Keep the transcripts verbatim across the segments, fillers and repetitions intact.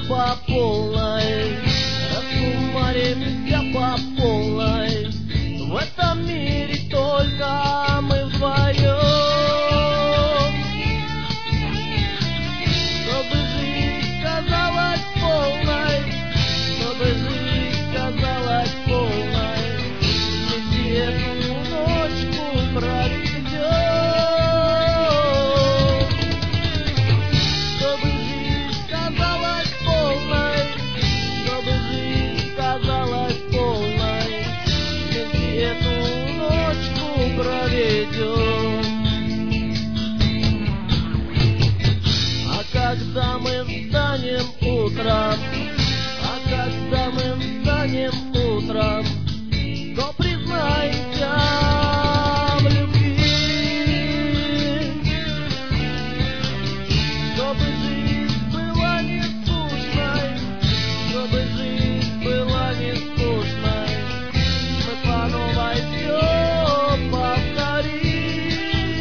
по полной, раскумаримся по полной. В этом мире только мы вдвоем. Чтобы жизнь казалась полной, чтобы жизнь казалась полной, вместе эту ночку проведем. Чтобы жизнь казалась полной, чтобы жизнь казалась полной, вместе эту ночку проведем. А когда мы встанем утром, а когда мы встанем утром, то признайся в любви. Чтобы жизнь была не скучной, чтобы жизнь была не скучной, мы по новой все повторим.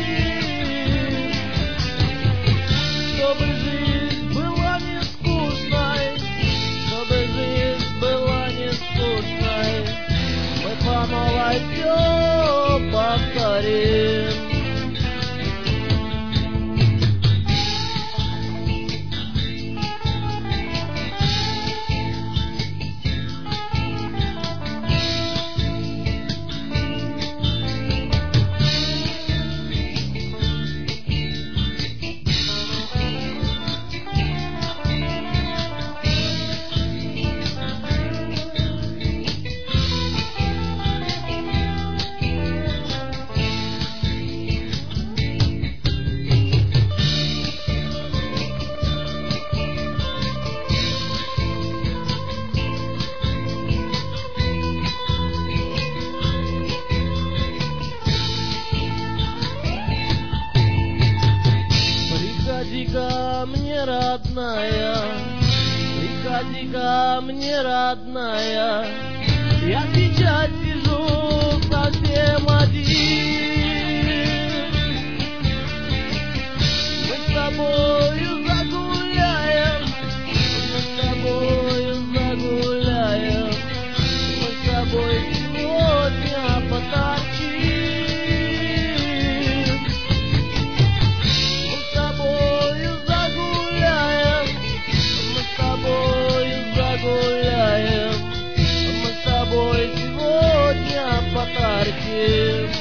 Чтобы жизнь была не скучной, чтобы жизнь была не скучной, мы по новой все повторим. Приходи ко мне, родная, приходи ко мне, родная, я сейчас сижу совсем один. Мы с тобою загуляем, мы с тобою загуляем, мы с тобой сегодня поторчим. Гуляем, мы с тобой сегодня поторчим.